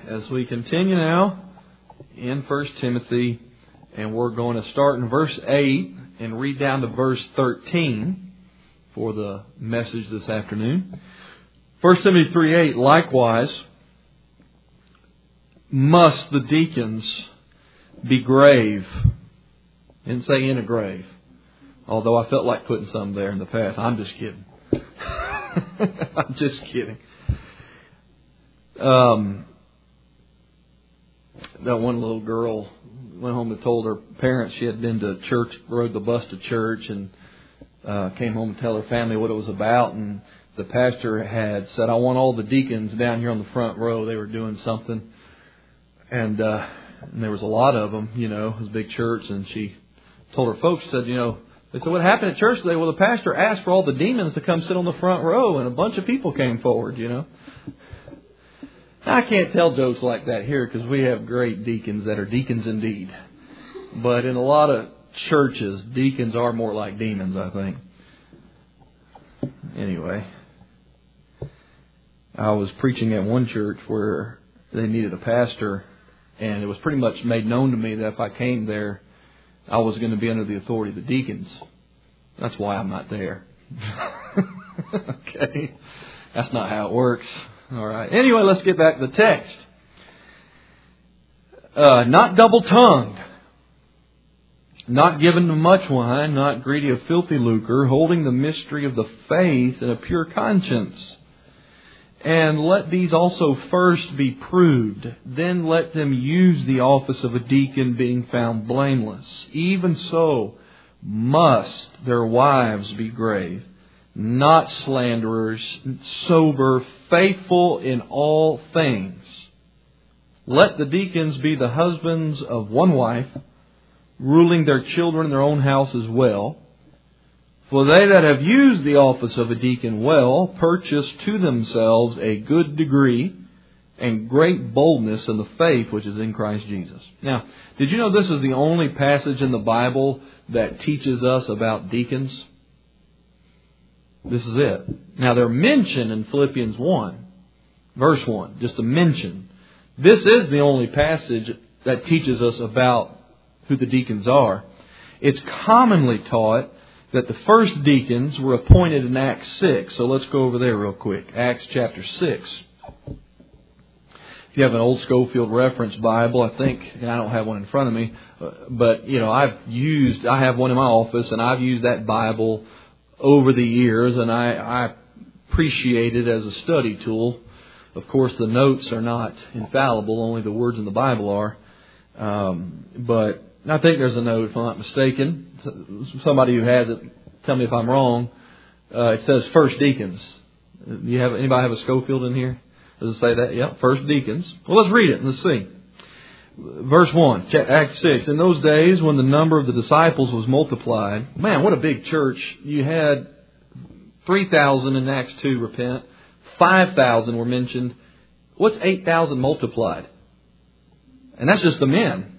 as we continue now in 1 Timothy, and we're going to start in verse 8 and read down to verse 13 for the message this afternoon. 1 Timothy 3:8, likewise, must the deacons be grave. Didn't say in a grave. Although I felt like putting some there in the past. I'm just kidding. I'm just kidding. That one little girl went home and told her parents she had been to church, rode the bus to church, and came home and tell her family what it was about. And the pastor had said, I want all the deacons down here on the front row. They were doing something. And there was a lot of them, it was a big church. And she told her folks, said, they said, what happened at church today? Well, the pastor asked for all the demons to come sit on the front row, and a bunch of people came forward, I can't tell jokes like that here because we have great deacons that are deacons indeed. But in a lot of churches, deacons are more like demons, I think. Anyway, I was preaching at one church where they needed a pastor, and it was pretty much made known to me that if I came there, I was going to be under the authority of the deacons. That's why I'm not there. Okay. That's not how it works. All right. Anyway, let's get back to the text. Not double-tongued. Not given to much wine. Not greedy of filthy lucre. Holding the mystery of the faith in a pure conscience. And let these also first be proved. Then let them use the office of a deacon, being found blameless. Even so must their wives be grave, not slanderers, sober, faithful in all things. Let the deacons be the husbands of one wife, ruling their children in their own house as well. For they that have used the office of a deacon well purchase to themselves a good degree and great boldness in the faith which is in Christ Jesus. Now, did you know this is the only passage in the Bible that teaches us about deacons? This is it. Now, they're mentioned in Philippians 1, verse 1, just a mention. This is the only passage that teaches us about who the deacons are. It's commonly taught that the first deacons were appointed in Acts 6. So let's go over there real quick. Acts chapter 6. If you have an old Schofield Reference Bible, I think, and I don't have one in front of me, but I have one in my office, and I've used that Bible over the years, and I appreciate it as a study tool. Of course, the notes are not infallible; only the words in the Bible are. But I think there's a note, if I'm not mistaken. Somebody who has it, tell me if I'm wrong. It says first deacons. Anybody have a Schofield in here? Does it say that? Yeah, first deacons. Well, let's read it and let's see. Verse 1, Acts 6. In those days when the number of the disciples was multiplied, man, what a big church. You had 3,000 in Acts 2 repent. 5,000 were mentioned. What's 8,000 multiplied? And that's just the men.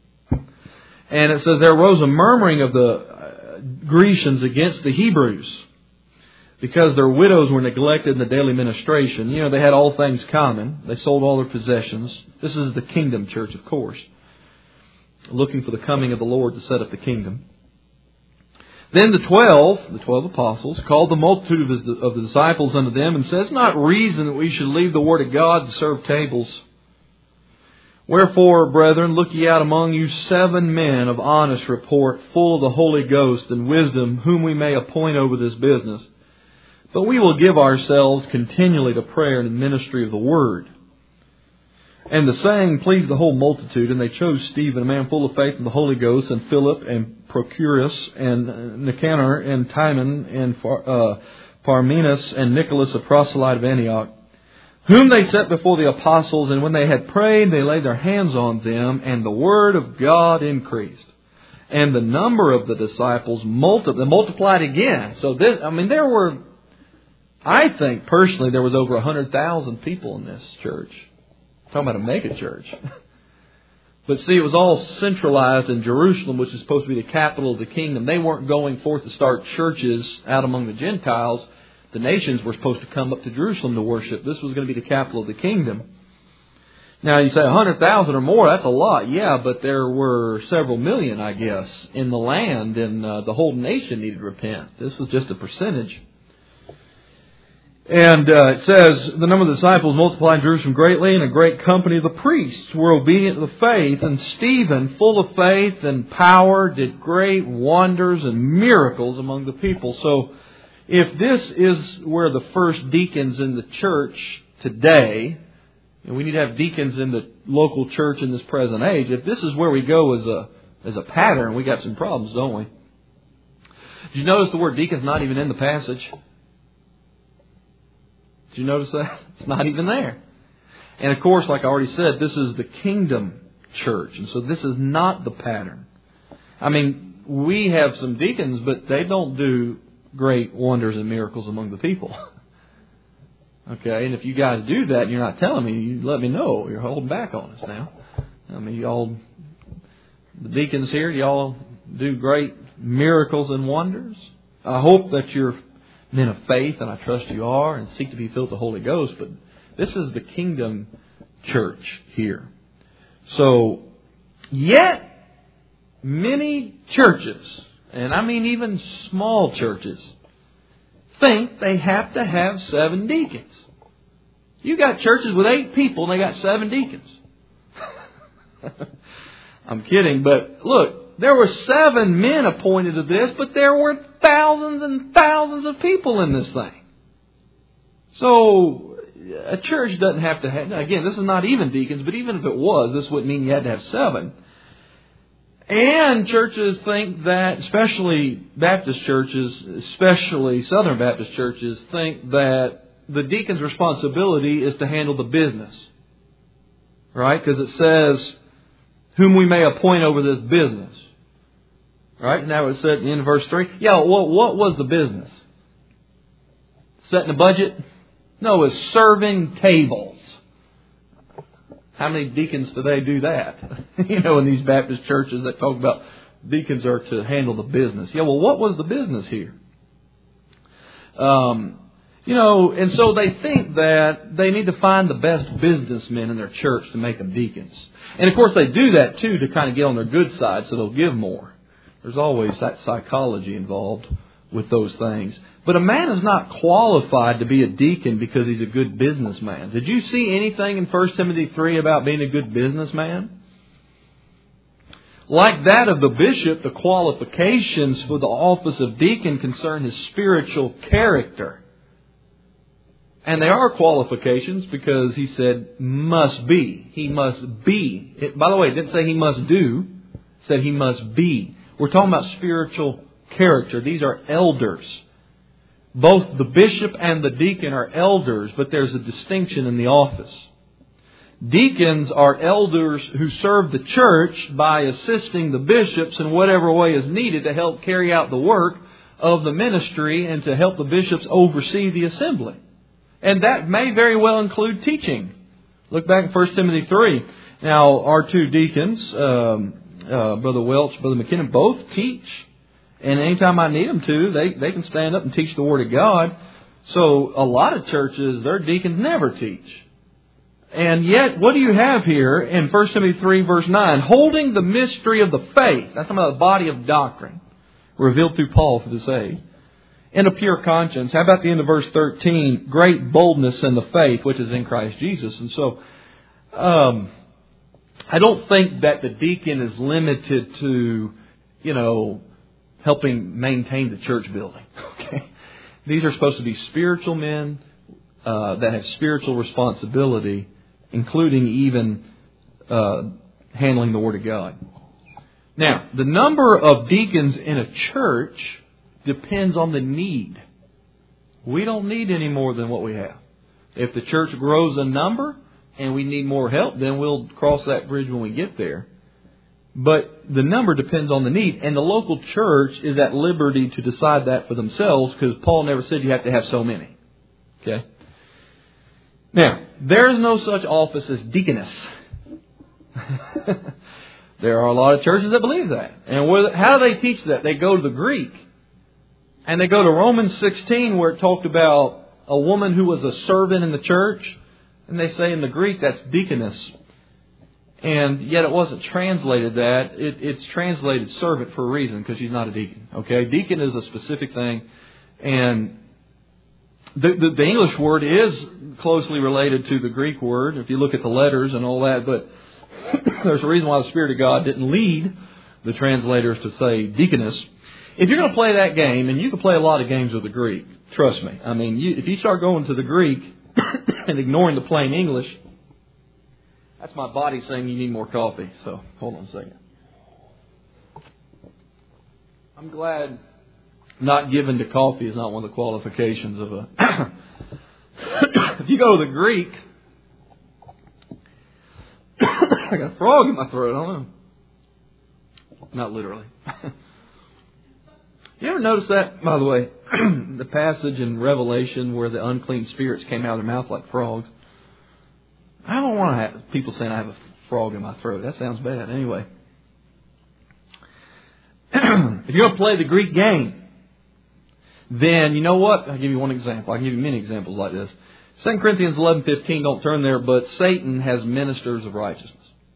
And it says there arose a murmuring of the Grecians against the Hebrews because their widows were neglected in the daily ministration. They had all things common. They sold all their possessions. This is the kingdom church, of course, looking for the coming of the Lord to set up the kingdom. Then the 12 apostles, called the multitude of the disciples unto them and says, not reason that we should leave the word of God to serve tables. Wherefore, brethren, look ye out among you 7 men of honest report, full of the Holy Ghost and wisdom, whom we may appoint over this business. But we will give ourselves continually to prayer and the ministry of the word. And the saying pleased the whole multitude, and they chose Stephen, a man full of faith in the Holy Ghost, and Philip, and Prochorus, and Nicanor, and Timon, and Parmenas, and Nicholas, a proselyte of Antioch, whom they set before the apostles, and when they had prayed, they laid their hands on them, and the word of God increased. And the number of the disciples multiplied again. So there were, I think personally, there was over 100,000 people in this church. Talking about a mega church. But see, it was all centralized in Jerusalem, which is supposed to be the capital of the kingdom. They weren't going forth to start churches out among the Gentiles. The nations were supposed to come up to Jerusalem to worship. This was going to be the capital of the kingdom. Now you say 100,000 or more, that's a lot. Yeah, but there were several million, I guess, in the land, and the whole nation needed to repent. This was just a percentage. And it says, the number of the disciples multiplied in Jerusalem greatly, and a great company of the priests were obedient to the faith. And Stephen, full of faith and power, did great wonders and miracles among the people. So if this is where the first deacons in the church today, and we need to have deacons in the local church in this present age, if this is where we go as a pattern, we got some problems, don't we? Did you notice the word deacon's not even in the passage? Did you notice that? It's not even there. And of course, like I already said, this is the kingdom church. And so this is not the pattern. I mean, we have some deacons, but they don't do great wonders and miracles among the people. Okay, and if you guys do that and you're not telling me, you let me know. You're holding back on us now. I mean, y'all, the deacons here, y'all do great miracles and wonders. I hope that you're men of faith, and I trust you are, and seek to be filled with the Holy Ghost. But this is the kingdom church here. So, yet many churches, and I mean even small churches, think they have to have 7 deacons. You got churches with 8 people and they got 7 deacons. I'm kidding, but look, there were 7 men appointed to this, but there were thousands and thousands of people in this thing. So a church doesn't have to have, again, this is not even deacons, but even if it was, this wouldn't mean you had to have 7. And churches think that, especially Baptist churches, especially Southern Baptist churches, think that the deacon's responsibility is to handle the business. Right? Because it says, whom we may appoint over this business. Right? Now it said in verse 3. Yeah, what was the business? Setting a budget? No, it's serving tables. How many deacons do they do that? In these Baptist churches that talk about deacons are to handle the business. Yeah, well, what was the business here? And so they think that they need to find the best businessmen in their church to make them deacons. And of course they do that too to kind of get on their good side so they'll give more. There's always that psychology involved with those things. But a man is not qualified to be a deacon because he's a good businessman. Did you see anything in 1 Timothy 3 about being a good businessman? Like that of the bishop, the qualifications for the office of deacon concern his spiritual character. And they are qualifications because he said must be. He must be. By the way, it didn't say he must do. It said he must be. We're talking about spiritual character. These are elders. Both the bishop and the deacon are elders, but there's a distinction in the office. Deacons are elders who serve the church by assisting the bishops in whatever way is needed to help carry out the work of the ministry and to help the bishops oversee the assembly. And that may very well include teaching. Look back at 1 Timothy 3. Now, our 2 deacons, Brother Welch, Brother McKinnon, both teach. And anytime I need them to, they can stand up and teach the Word of God. So a lot of churches, their deacons never teach. And yet, what do you have here in 1 Timothy 3 verse 9? Holding the mystery of the faith. That's talking about the body of doctrine revealed through Paul for this age. In a pure conscience. How about the end of verse 13? Great boldness in the faith which is in Christ Jesus. And so, I don't think that the deacon is limited to, helping maintain the church building. Okay, these are supposed to be spiritual men that have spiritual responsibility, including even handling the Word of God. Now, the number of deacons in a church depends on the need. We don't need any more than what we have. If the church grows in number and we need more help, then we'll cross that bridge when we get there. But the number depends on the need. And the local church is at liberty to decide that for themselves because Paul never said you have to have so many. Okay? Now, there is no such office as deaconess. There are a lot of churches that believe that. And how do they teach that? They go to the Greek. And they go to Romans 16 where it talked about a woman who was a servant in the church. And they say in the Greek that's deaconess. And yet it wasn't translated that. It's translated servant for a reason, because she's not a deacon. Okay? Deacon is a specific thing. And the English word is closely related to the Greek word, if you look at the letters and all that. But there's a reason why the Spirit of God didn't lead the translators to say deaconess. If you're going to play that game, and you can play a lot of games with the Greek, trust me. I mean, if you start going to the Greek and ignoring the plain English, that's my body saying you need more coffee. So, hold on a second. I'm glad not given to coffee is not one of the qualifications of a... If you go to the Greek... I got a frog in my throat, I don't know. Not literally. You ever notice that, by the way, the passage in Revelation where the unclean spirits came out of their mouth like frogs? I don't want to have people saying I have a frog in my throat. That sounds bad. Anyway. If you're going to play the Greek game, then you know what? I'll give you one example. I can give you many examples like this. 2 Corinthians 11:15, don't turn there, but Satan has ministers of righteousness.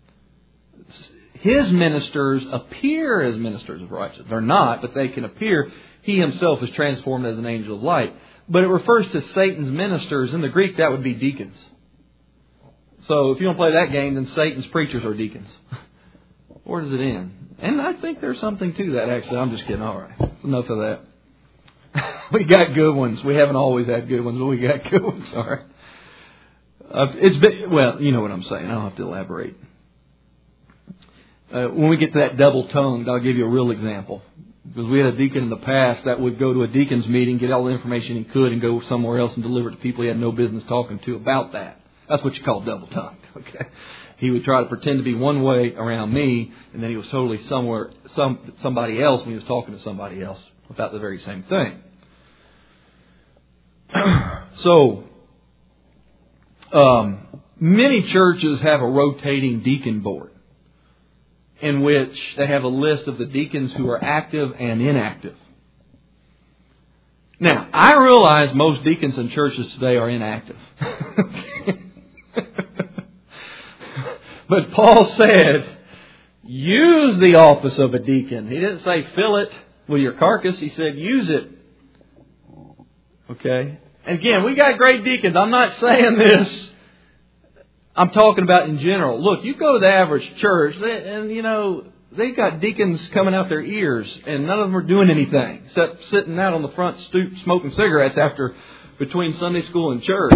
His ministers appear as ministers of righteousness. They're not, but they can appear. He himself is transformed as an angel of light. But it refers to Satan's ministers. In the Greek, that would be deacons. So if you don't play that game, then Satan's preachers are deacons. Where does it end? And I think there's something to that, actually. I'm just kidding. All right. Enough of that. We got good ones. We haven't always had good ones, but we got good ones. Sorry. Well, you know what I'm saying. I don't have to elaborate. When we get to that double-tongued, I'll give you a real example. Because we had a deacon in the past that would go to a deacon's meeting, get all the information he could, and go somewhere else and deliver it to people he had no business talking to about that. That's what you call double-tongued. Okay. He would try to pretend to be one way around me, and then he was totally somebody else when he was talking to somebody else about the very same thing. So, many churches have a rotating deacon board in which they have a list of the deacons who are active and inactive. Now, I realize most deacons in churches today are inactive. But Paul said, use the office of a deacon. He didn't say fill it with your carcass. He said use it. Okay? And again, we got great deacons. I'm not saying this. I'm talking about in general. Look, you go to the average church, they've got deacons coming out their ears, and none of them are doing anything except sitting out on the front stoop smoking cigarettes between Sunday school and church,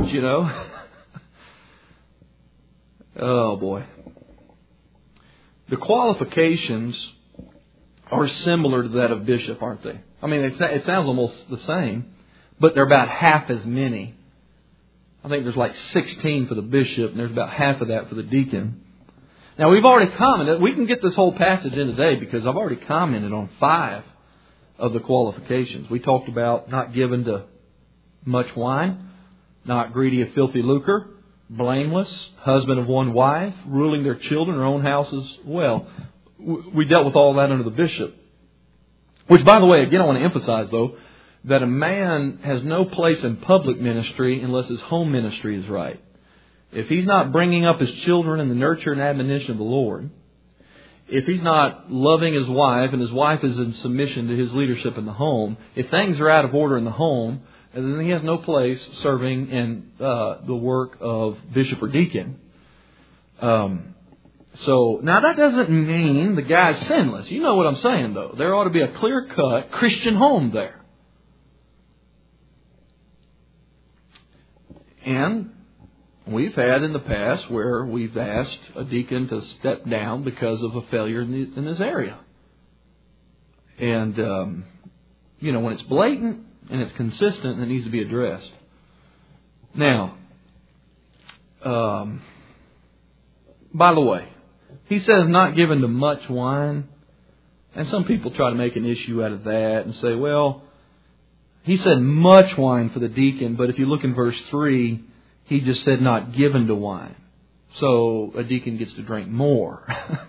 Oh, boy. The qualifications are similar to that of bishop, aren't they? I mean, it sounds almost the same, but they're about half as many. I think there's like 16 for the bishop, and there's about half of that for the deacon. Now, we've already commented. We can get this whole passage in today because I've already commented on 5 of the qualifications. We talked about not given to much wine, not greedy of filthy lucre, blameless, husband of one wife, ruling their children, their own houses well. We dealt with all that under the bishop. Which, by the way, again, I want to emphasize, though, that a man has no place in public ministry unless his home ministry is right. If he's not bringing up his children in the nurture and admonition of the Lord, if he's not loving his wife and his wife is in submission to his leadership in the home, if things are out of order in the home, then he has no place serving in the work of bishop or deacon. So, now that doesn't mean the guy's sinless. You know what I'm saying, though. There ought to be a clear-cut Christian home there. And we've had in the past where we've asked a deacon to step down because of a failure in this area. And, when it's blatant and it's consistent, it needs to be addressed. Now, by the way, he says not given to much wine. And some people try to make an issue out of that and say, well, he said much wine for the deacon, but if you look in verse 3, he just said not given to wine. So a deacon gets to drink more.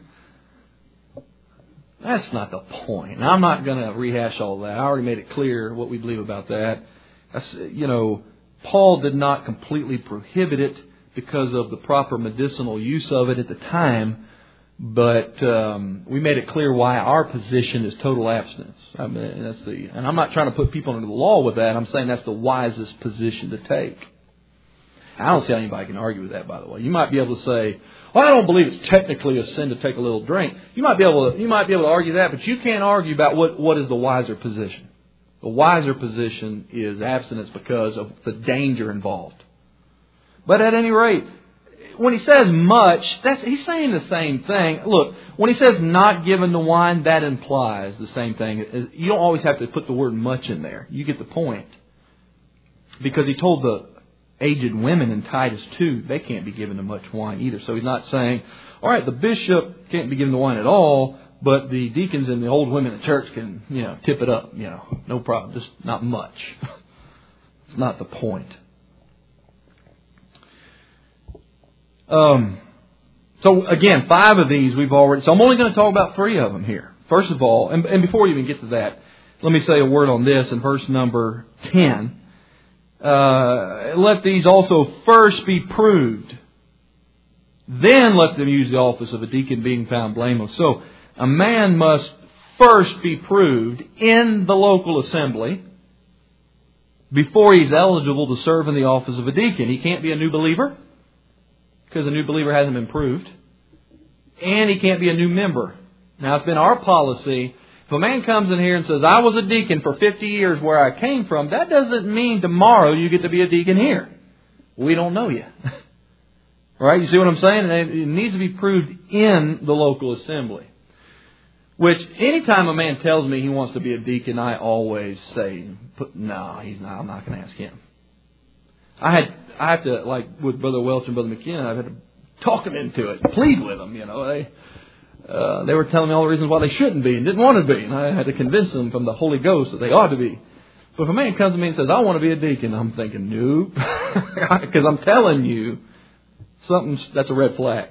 That's not the point. Now, I'm not going to rehash all that. I already made it clear what we believe about that. Paul did not completely prohibit it, because of the proper medicinal use of it at the time. But we made it clear why our position is total abstinence. I mean, and I'm not trying to put people under the law with that. I'm saying that's the wisest position to take. I don't see how anybody can argue with that, by the way. You might be able to say, well, I don't believe it's technically a sin to take a little drink. You might be able to argue that, but you can't argue about what is the wiser position. The wiser position is abstinence because of the danger involved. But at any rate, when he says much, he's saying the same thing. Look, when he says not given to wine, that implies the same thing. You don't always have to put the word much in there. You get the point. Because he told the aged women in Titus 2, they can't be given to much wine either. So he's not saying, all right, the bishop can't be given to wine at all, but the deacons and the old women in the church can, tip it up, no problem, just not much. It's not the point. So again, 5 of these we've already, so I'm only going to talk about 3 of them here. First of all, and before we even get to that, let me say a word on this in verse number 10. Let these also first be proved. Then let them use the office of a deacon, being found blameless. So a man must first be proved in the local assembly before he's eligible to serve in the office of a deacon. He can't be a new believer because a new believer hasn't been proved. And he can't be a new member. Now, it's been our policy, if a man comes in here and says, I was a deacon for 50 years where I came from, that doesn't mean tomorrow you get to be a deacon here. We don't know you. Right? You see what I'm saying? It needs to be proved in the local assembly. Which, anytime a man tells me he wants to be a deacon, I always say, no, he's not. I'm not going to ask him. I have to, like with Brother Welch and Brother McKenna, I've had to talk them into it, plead with them, They were telling me all the reasons why they shouldn't be and didn't want to be. And I had to convince them from the Holy Ghost that they ought to be. But if a man comes to me and says, I want to be a deacon, I'm thinking, nope. Because I'm telling you, that's a red flag.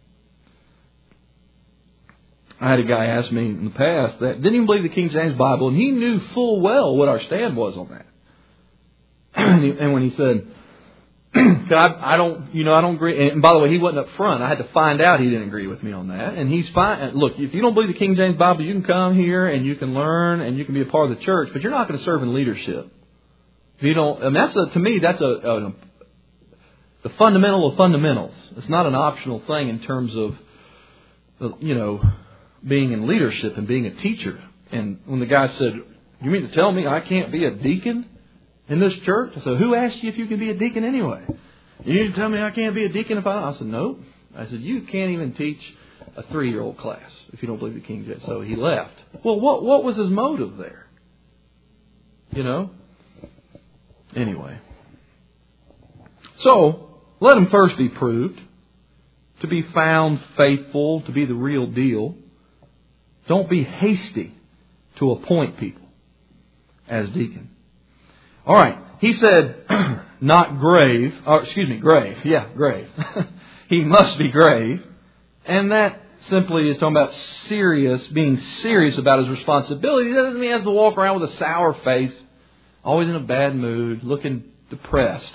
I had a guy ask me in the past that didn't even believe the King James Bible, and he knew full well what our stand was on that. And when he said, I don't agree. And by the way, he wasn't up front. I had to find out he didn't agree with me on that. And he's fine. Look, if you don't believe the King James Bible, you can come here and you can learn and you can be a part of the church, but you're not going to serve in leadership. If you don't, and to me, that's the fundamental of fundamentals. It's not an optional thing in terms of, being in leadership and being a teacher. And when the guy said, you mean to tell me I can't be a deacon in this church? I said, who asked you if you can be a deacon anyway? You mean to tell me I can't be a deacon if I said, no. I said, you can't even teach a 3-year-old class if you don't believe the King James. So he left. Well, what was his motive there? Anyway. So, let him first be proved to be found faithful, to be the real deal. Don't be hasty to appoint people as deacon. All right. He said, not grave. Grave. Yeah, grave. He must be grave. And that simply is talking about being serious about his responsibility. It doesn't mean he has to walk around with a sour face, always in a bad mood, looking depressed.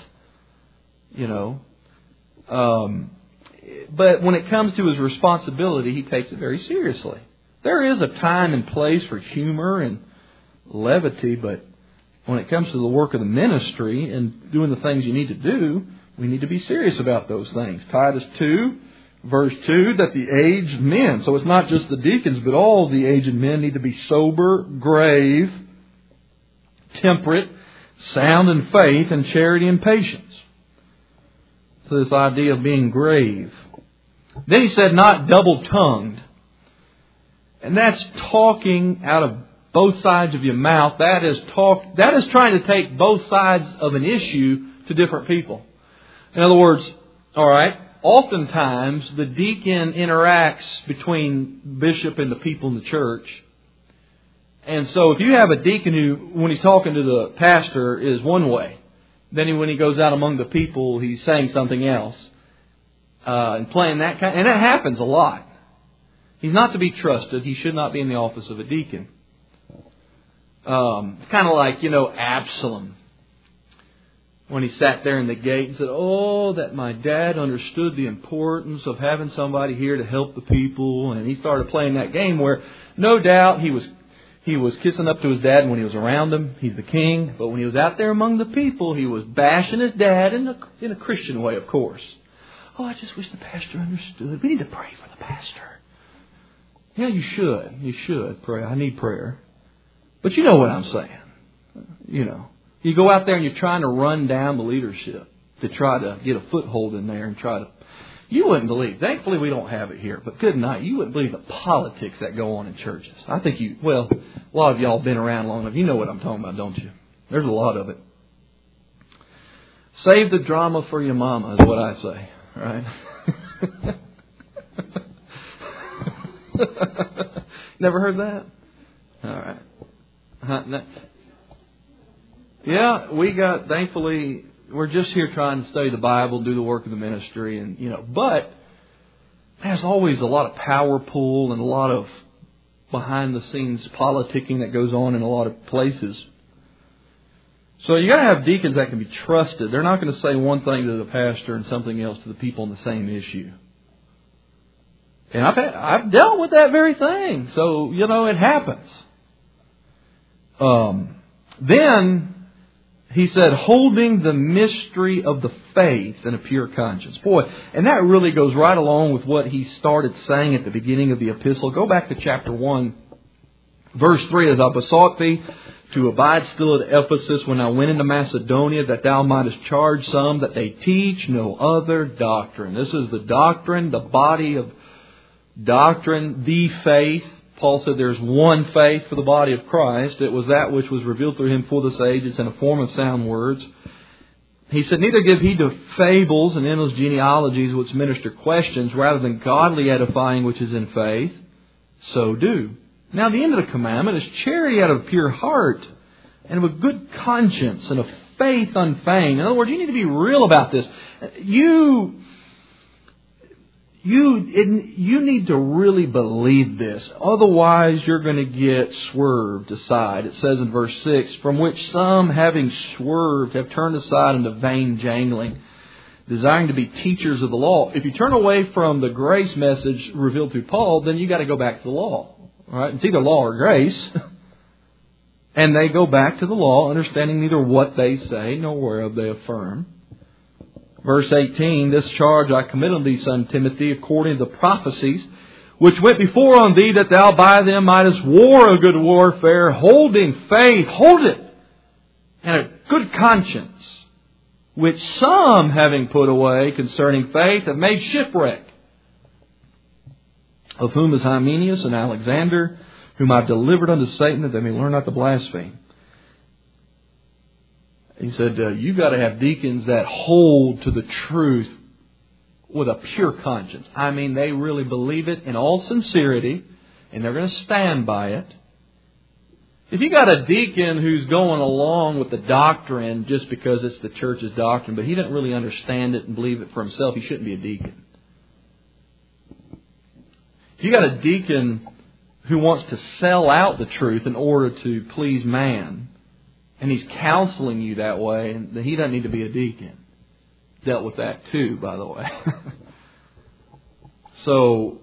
But when it comes to his responsibility, he takes it very seriously. There is a time and place for humor and levity, but when it comes to the work of the ministry and doing the things you need to do, we need to be serious about those things. Titus 2, verse 2, that the aged men, so it's not just the deacons, but all the aged men need to be sober, grave, temperate, sound in faith and charity and patience. So this idea of being grave. Then he said, not double-tongued. And that's talking out of both sides of your mouth. That is trying to take both sides of an issue to different people. In other words, all right, oftentimes the deacon interacts between bishop and the people in the church. And so if you have a deacon who, when he's talking to the pastor, is one way, then when he goes out among the people, he's saying something else. And playing that kind, and that happens a lot. He's not to be trusted. He should not be in the office of a deacon. It's kind of like, Absalom. when he sat there in the gate and said, "Oh, that my dad understood the importance of having somebody here to help the people." And he started playing that game where, no doubt, he was kissing up to his dad when he was around him. He's the king. But when he was out there among the people, he was bashing his dad in a Christian way, of course. "Oh, I just wish the pastor understood. We need to pray for the pastor." Yeah, you should. You should pray. I need prayer. But you know what I'm saying. You know. You go out there and you're trying to run down the leadership to try to get a foothold in there and try to... You wouldn't believe. Thankfully, we don't have it here. But good night. You wouldn't believe the politics that go on in churches. I think a lot of y'all have been around long enough. You know what I'm talking about, don't you? There's a lot of it. Save the drama for your mama is what I say. Right? Never heard that? All right. Yeah, thankfully, we're just here trying to study the Bible, do the work of the ministry, and but there's always a lot of power pull and a lot of behind the scenes politicking that goes on in a lot of places. So you got to have deacons that can be trusted. They're not going to say one thing to the pastor and something else to the people on the same issue. And I've dealt with that very thing. So, it happens. Then he said, holding the mystery of the faith in a pure conscience. Boy, and that really goes right along with what he started saying at the beginning of the epistle. Go back to chapter 1, verse 3. "As I besought thee to abide still at Ephesus when I went into Macedonia, that thou mightest charge some that they teach no other doctrine." This is the doctrine, the body of doctrine, the faith. Paul said there's one faith for the body of Christ. It was that which was revealed through Him for this age. It's in a form of sound words. He said, "Neither give heed to fables and endless genealogies which minister questions, rather than godly edifying which is in faith. So do. Now the end of the commandment is charity out of a pure heart, and of a good conscience, and of faith unfeigned." In other words, you need to be real about this. You need to really believe this. Otherwise, you're going to get swerved aside. It says in verse 6, "From which some, having swerved, have turned aside into vain jangling, desiring to be teachers of the law." If you turn away from the grace message revealed through Paul, then you got to go back to the law. All right? It's either law or grace. And they go back to the law, understanding neither what they say nor whereof they affirm. Verse 18, "This charge I commit unto thee, son Timothy, according to the prophecies, which went before on thee, that thou by them mightest war a good warfare, holding faith," hold it, "and a good conscience, which some, having put away concerning faith, have made shipwreck. Of whom is Hymenaeus and Alexander, whom I've delivered unto Satan, that they may learn not to blaspheme." He said, you got to have deacons that hold to the truth with a pure conscience. I mean, they really believe it in all sincerity, and they're going to stand by it. If you got a deacon who's going along with the doctrine just because it's the church's doctrine, but he doesn't really understand it and believe it for himself, he shouldn't be a deacon. If you got a deacon who wants to sell out the truth in order to please man, and he's counseling you that way, and he doesn't need to be a deacon. Dealt with that too, by the way. So,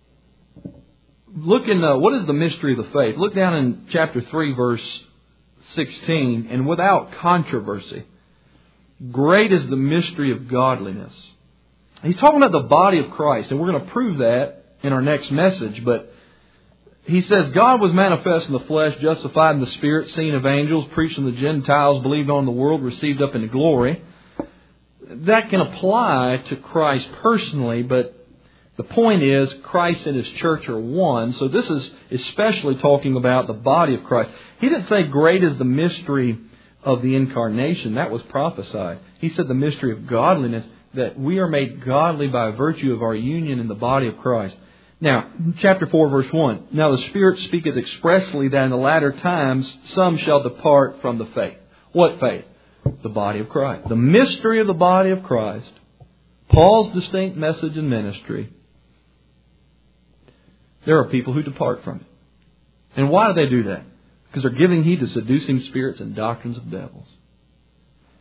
look in what is the mystery of the faith? Look down in chapter 3, verse 16. "And without controversy, great is the mystery of godliness." He's talking about the body of Christ, and we're going to prove that in our next message, but he says, "God was manifest in the flesh, justified in the spirit, seen of angels, preached unto the Gentiles, believed on the world, received up into glory." That can apply to Christ personally, but the point is Christ and His church are one. So this is especially talking about the body of Christ. He didn't say great is the mystery of the incarnation. That was prophesied. He said the mystery of godliness, that we are made godly by virtue of our union in the body of Christ. Now, chapter 4, verse 1. "Now the Spirit speaketh expressly that in the latter times some shall depart from the faith." What faith? The body of Christ. The mystery of the body of Christ. Paul's distinct message and ministry. There are people who depart from it. And why do they do that? Because they're giving heed to seducing spirits and doctrines of devils.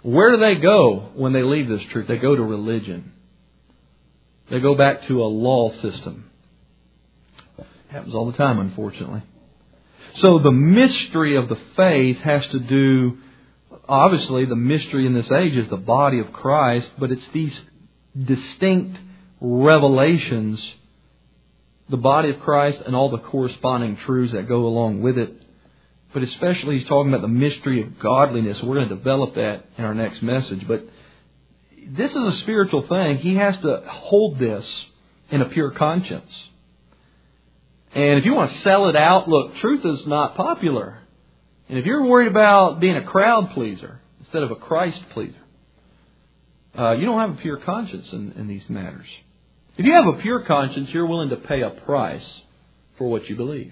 Where do they go when they leave this truth? They go to religion. They go back to a law system. Happens all the time, unfortunately. So the mystery of the faith has to do, obviously the mystery in this age is the body of Christ, but it's these distinct revelations, the body of Christ and all the corresponding truths that go along with it. But especially he's talking about the mystery of godliness. We're going to develop that in our next message. But this is a spiritual thing. He has to hold this in a pure conscience. And if you want to sell it out, look, truth is not popular. And if you're worried about being a crowd pleaser instead of a Christ pleaser, you don't have a pure conscience in these matters. If you have a pure conscience, you're willing to pay a price for what you believe.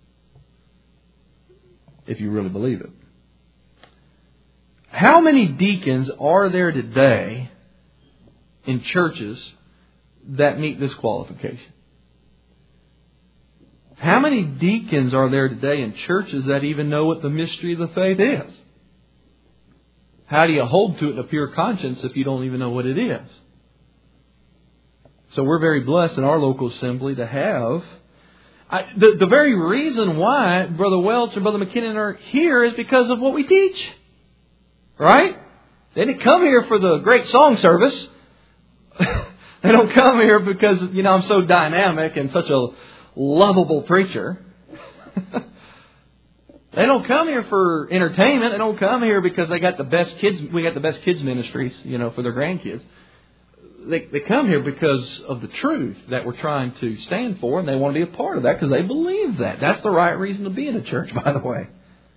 If you really believe it. How many deacons are there today in churches that meet this qualification? How many deacons are there today in churches that even know what the mystery of the faith is? How do you hold to it in a pure conscience if you don't even know what it is? So we're very blessed in our local assembly to have... The very reason why Brother Welch and Brother McKinnon are here is because of what we teach. Right? They didn't come here for the great song service. They don't come here because, I'm so dynamic and such a lovable preacher. They don't come here for entertainment. They don't come here because they got the best kids. We got the best kids ministries, for their grandkids. They come here because of the truth that we're trying to stand for, and they want to be a part of that because they believe that. That's the right reason to be in a church, by the way.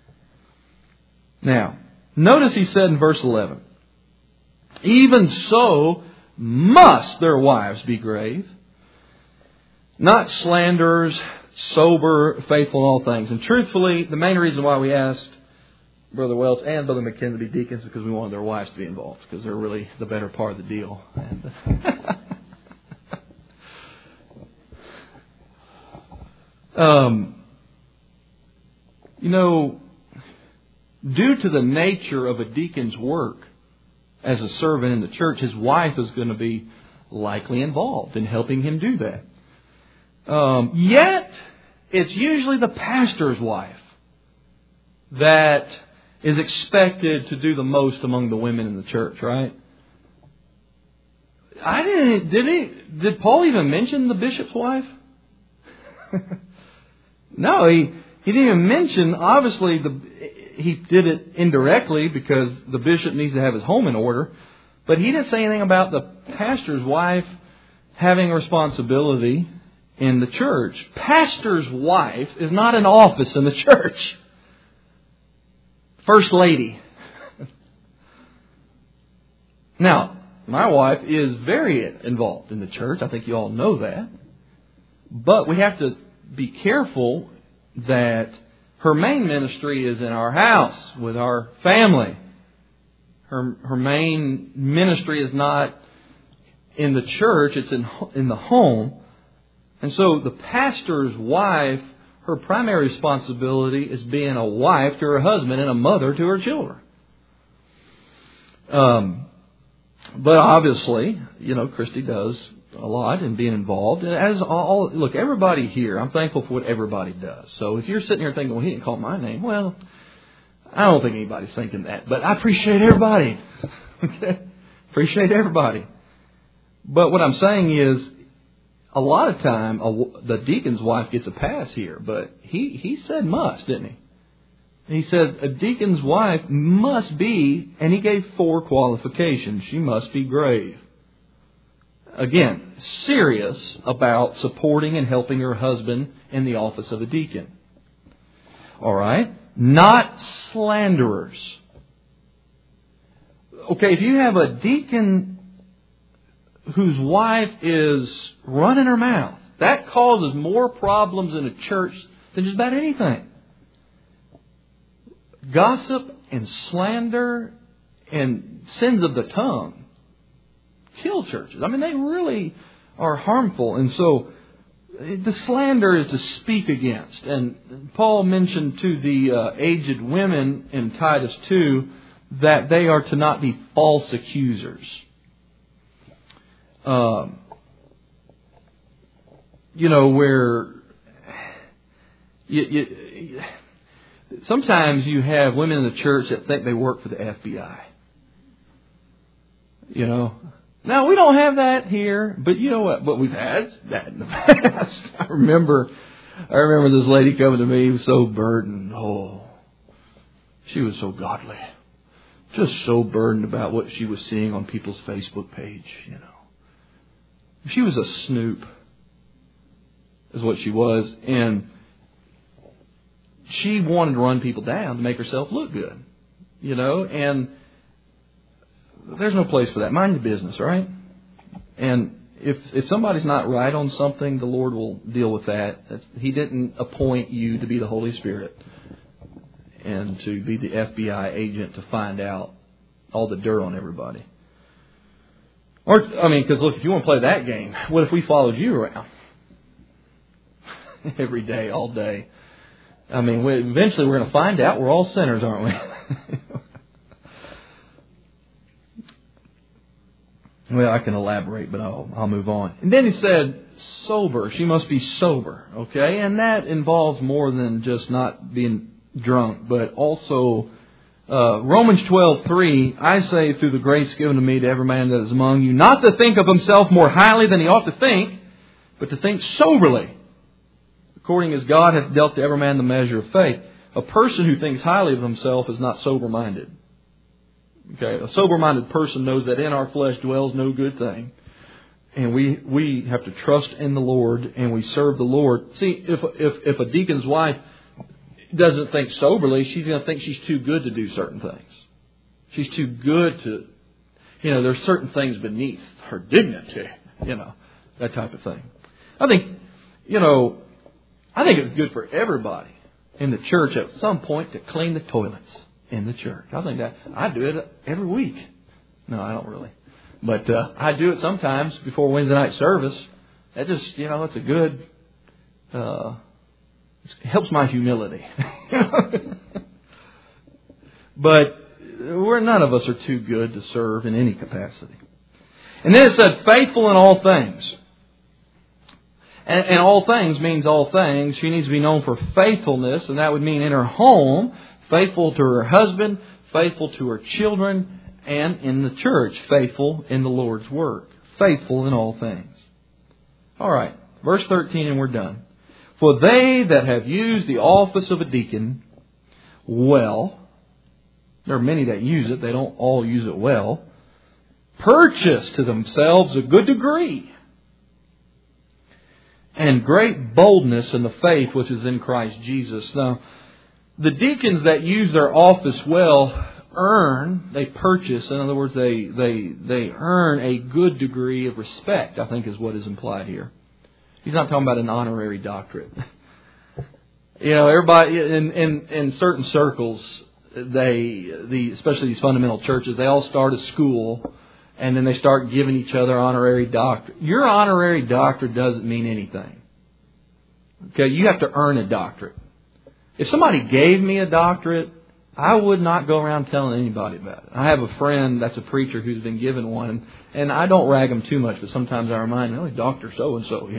Now, notice he said in verse 11, even so must their wives be grave, not slanderers, sober, faithful in all things. And truthfully, the main reason why we asked Brother Welch and Brother McKinnon to be deacons because we wanted their wives to be involved because they're really the better part of the deal. And due to the nature of a deacon's work as a servant in the church, his wife is going to be likely involved in helping him do that. Yet, it's usually the pastor's wife that is expected to do the most among the women in the church, right? Did Paul even mention the bishop's wife? No, he didn't even mention, obviously, he did it indirectly because the bishop needs to have his home in order. But he didn't say anything about the pastor's wife having responsibility in the church. Pastor's wife is not an office in the church. First lady. Now, my wife is very involved in the church. I think you all know that. But we have to be careful that her main ministry is in our house with our family. Her main ministry is not in the church. It's in the home. And so the pastor's wife, her primary responsibility is being a wife to her husband and a mother to her children. But obviously, Christy does a lot in being involved. And look, everybody here, I'm thankful for what everybody does. So if you're sitting here thinking, well, he didn't call my name. Well, I don't think anybody's thinking that. But I appreciate everybody. Okay? Appreciate everybody. But what I'm saying is, a lot of time, the deacon's wife gets a pass here, but he said must, didn't he? And he said a deacon's wife must be, and he gave 4 qualifications. She must be grave. Again, serious about supporting and helping her husband in the office of a deacon. All right? Not slanderers. Okay, if you have a deacon whose wife is running her mouth, that causes more problems in a church than just about anything. Gossip and slander and sins of the tongue kill churches. I mean, they really are harmful. And so the slander is to speak against. And Paul mentioned to the aged women in Titus 2 that they are to not be false accusers. Where sometimes you have women in the church that think they work for the FBI. Now we don't have that here, but you know what? But we've had that in the past. I remember this lady coming to me so burdened. Oh, she was so godly, just so burdened about what she was seeing on people's Facebook page. She was a snoop, is what she was, and she wanted to run people down to make herself look good, and there's no place for that. Mind your business, right? And if somebody's not right on something, the Lord will deal with that. He didn't appoint you to be the Holy Spirit and to be the FBI agent to find out all the dirt on everybody. Because look, if you want to play that game, what if we followed you around every day, all day? Eventually we're going to find out we're all sinners, aren't we? Well, I can elaborate, but I'll move on. And then he said, sober. She must be sober, okay? And that involves more than just not being drunk, but also Romans 12:3, I say through the grace given to me to every man that is among you, not to think of himself more highly than he ought to think, but to think soberly, according as God hath dealt to every man the measure of faith. A person who thinks highly of himself is not sober-minded. Okay, a sober-minded person knows that in our flesh dwells no good thing. And we have to trust in the Lord, and we serve the Lord. See, if a deacon's wife doesn't think soberly, she's going to think she's too good to do certain things. She's too good to, there's certain things beneath her dignity, that type of thing. I think it's good for everybody in the church at some point to clean the toilets in the church. I think that I do it every week. No, I don't really. But I do it sometimes before Wednesday night service. That just, it's a good, it helps my humility. But none of us are too good to serve in any capacity. And then it said, faithful in all things. And all things means all things. She needs to be known for faithfulness, and that would mean in her home, faithful to her husband, faithful to her children, and in the church, faithful in the Lord's work. Faithful in all things. All right, verse 13, and we're done. For they that have used the office of a deacon well, there are many that use it, they don't all use it well, purchase to themselves a good degree and great boldness in the faith which is in Christ Jesus. Now, the deacons that use their office well they purchase, in other words, they earn a good degree of respect, I think is what is implied here. He's not talking about an honorary doctorate. Everybody in certain circles, especially these fundamental churches, they all start a school and then they start giving each other honorary doctorate. Your honorary doctorate doesn't mean anything. Okay, you have to earn a doctorate. If somebody gave me a doctorate, I would not go around telling anybody about it. I have a friend that's a preacher who's been given one, and I don't rag him too much, but sometimes I remind him, Dr. So-and-so,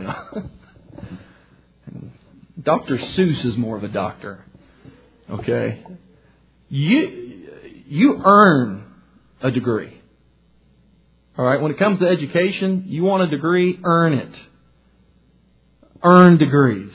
Dr. Seuss is more of a doctor. Okay? You earn a degree. All right? When it comes to education, you want a degree, earn it. Earn degrees.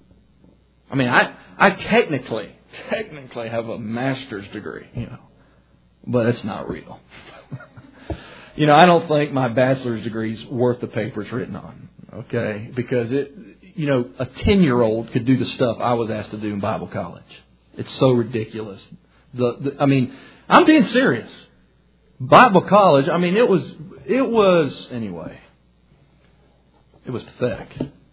I technically have a master's degree, but it's not real. I don't think my bachelor's degree is worth the paper it's written on, okay? Because a 10-year-old could do the stuff I was asked to do in Bible college. It's so ridiculous. I'm being serious. Bible college, it was pathetic.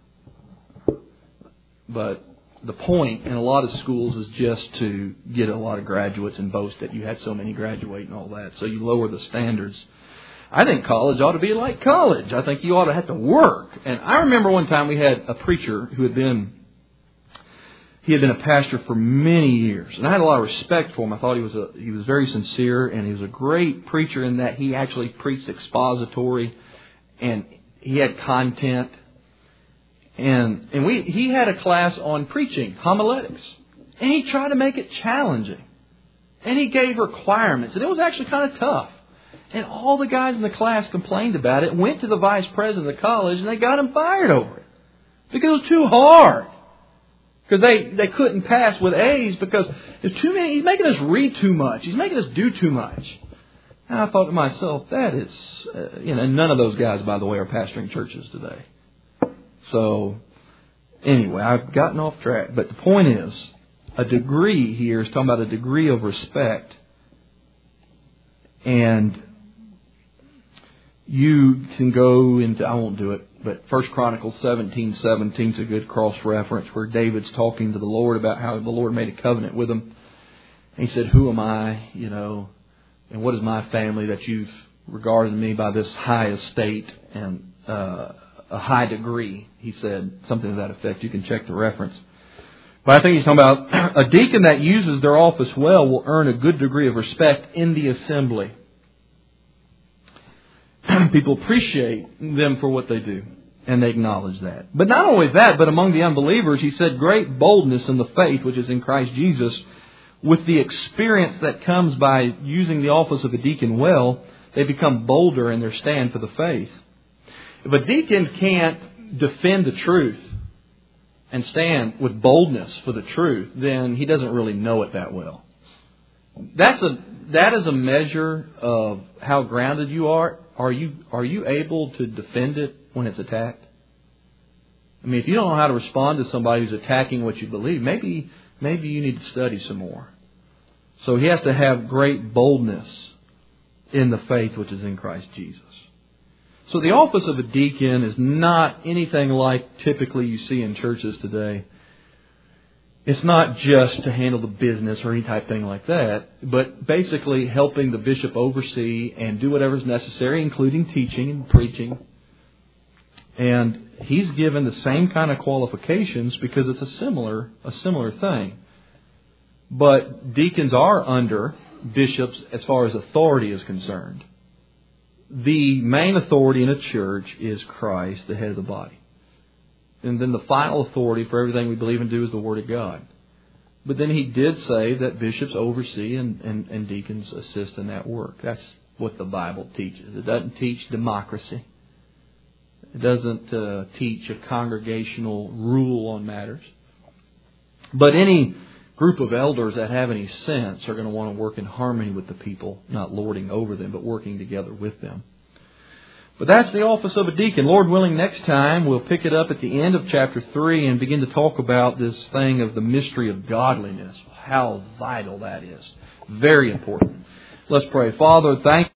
But the point in a lot of schools is just to get a lot of graduates and boast that you had so many graduate and all that. So you lower the standards. I think college ought to be like college. I think you ought to have to work. And I remember one time we had a preacher who He had been a pastor for many years, and I had a lot of respect for him. I thought he was very sincere, and he was a great preacher in that he actually preached expository, and he had content. And he had a class on preaching, homiletics, and he tried to make it challenging, and he gave requirements, and it was actually kind of tough. And all the guys in the class complained about it, went to the vice president of the college, and they got him fired over it because it was too hard. Because they couldn't pass with A's because there's too many. He's making us read too much. He's making us do too much. And I thought to myself, that is, and none of those guys, by the way, are pastoring churches today. So, anyway, I've gotten off track. But the point is, a degree here is talking about a degree of respect. And you can go into, I won't do it, but 1 Chronicles 17:17 is a good cross-reference where David's talking to the Lord about how the Lord made a covenant with him. And he said, who am I, and what is my family that you've regarded me by this high estate and a high degree? He said something to that effect. You can check the reference. But I think he's talking about a deacon that uses their office well will earn a good degree of respect in the assembly. People appreciate them for what they do, and they acknowledge that. But not only that, but among the unbelievers, he said, great boldness in the faith which is in Christ Jesus, with the experience that comes by using the office of a deacon well, they become bolder in their stand for the faith. If a deacon can't defend the truth and stand with boldness for the truth, then he doesn't really know it that well. That is a measure of how grounded you are. Are you able to defend it when it's attacked? I mean, if you don't know how to respond to somebody who's attacking what you believe, maybe you need to study some more. So he has to have great boldness in the faith which is in Christ Jesus. So the office of a deacon is not anything like typically you see in churches today. It's not just to handle the business or any type thing like that, but basically helping the bishop oversee and do whatever is necessary, including teaching and preaching. And he's given the same kind of qualifications because it's a similar thing. But deacons are under bishops as far as authority is concerned. The main authority in a church is Christ, the head of the body. And then the final authority for everything we believe and do is the Word of God. But then he did say that bishops oversee and deacons assist in that work. That's what the Bible teaches. It doesn't teach democracy. It doesn't teach a congregational rule on matters. But any group of elders that have any sense are going to want to work in harmony with the people, not lording over them, but working together with them. But that's the office of a deacon. Lord willing, next time we'll pick it up at the end of chapter 3 and begin to talk about this thing of the mystery of godliness. How vital that is. Very important. Let's pray. Father, thank you.